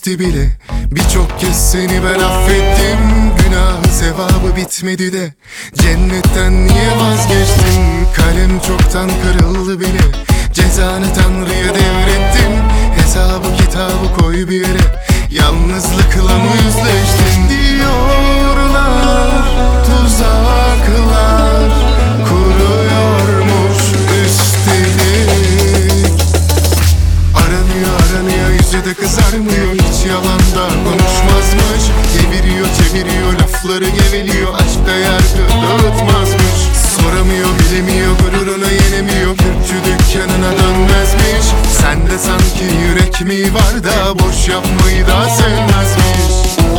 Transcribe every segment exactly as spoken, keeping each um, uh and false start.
geçti bile. Birçok kez seni ben affettim. Günahı sevabı bitmedi de cennetten niye vazgeçtin? Kalem çoktan kırıldı bile. Cezanı Tanrı'ya devrettim. Hesabı kitabı koy bir yere. Yalnızlıkla mı yüzleştin? Diyorlar tuzaklar kuruyormuş üstelik. Aranıyor aranıyor yüzü de kızarmıyor. Hiç yalanda konuşmazmış. Çeviriyor çeviriyor lafları geveliyor. Aşkta yargı dağıtmazmış. Soramıyor bilemiyor gururuna yenemiyor. Kürkçü dükkanına dönmezmiş. Sende sanki yürek mi var da boş yapmayı da sevmezmiş.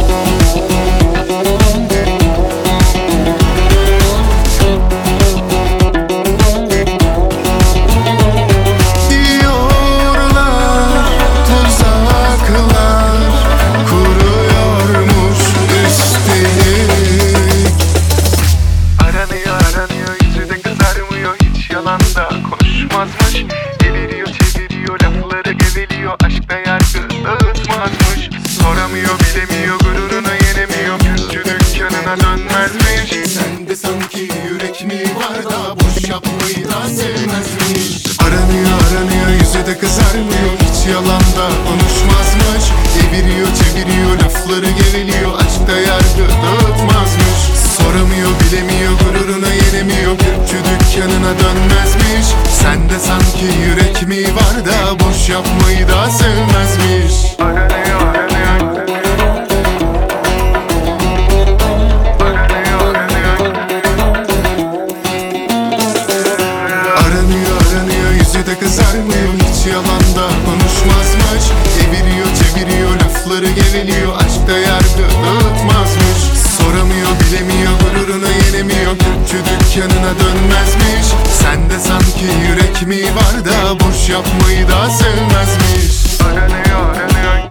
Diyorlar tuzaklar kuruyormuş üstelik. Aranıyor aranıyor yüzü de kızarmıyor. Hiç yalanda konuşmazmış. Eviriyor çeviriyor lafları geveliyor. Aşkta yargı dağıtmazmış. Soramıyor bilemiyor gururuna yenemiyor. Kürkçü dükkanına dönmezmiş. Sende sanki yürek mi var da boş yapmayı da sevmezmiş. Aranıyor aranıyor yüzü de kızarmıyor. Hiç yalanda konuşmazmış. Eviriyor çeviriyor lafları geveliyor. Aşkta yargı dağıtmazmış. Soramıyor bilemiyor gururuna yenemiyor. Kürkçü dükkanına dönmezmiş. Sende sanki yürek mi var da boş yapmayı da sevmezmiş. Aranıyor aranıyor Aranıyor aranıyor yüzü de kızarmıyor. Hiç yalanda konuşmazmış. Eviriyor çeviriyor lafları geveliyor. Aşkta yargı dağıtmazmış. Soramıyor bilemiyor gururuna yenemiyor. Kürkçü dükkanına dönmezmiş. Sende sanki yürek mi var da boş yapmayı da sevmezmiş. Aranıyor aranıyor